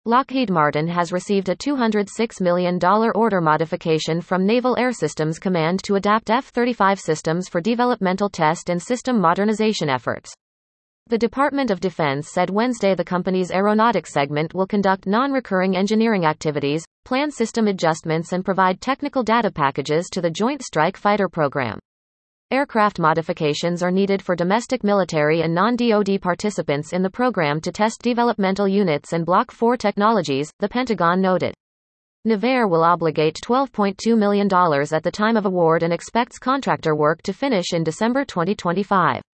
Lockheed Martin has received a $206 million order modification from Naval Air Systems Command to adapt F-35 systems for developmental test and system modernization efforts. The Department of Defense said Wednesday the company's aeronautics segment will conduct non-recurring engineering activities, plan system adjustments and provide technical data packages to the Joint Strike Fighter program. Aircraft modifications are needed for domestic military and non-DoD participants in the program to test developmental units and Block 4 technologies, the Pentagon noted. Navarre will obligate $12.2 million at the time of award and expects contractor work to finish in December 2025.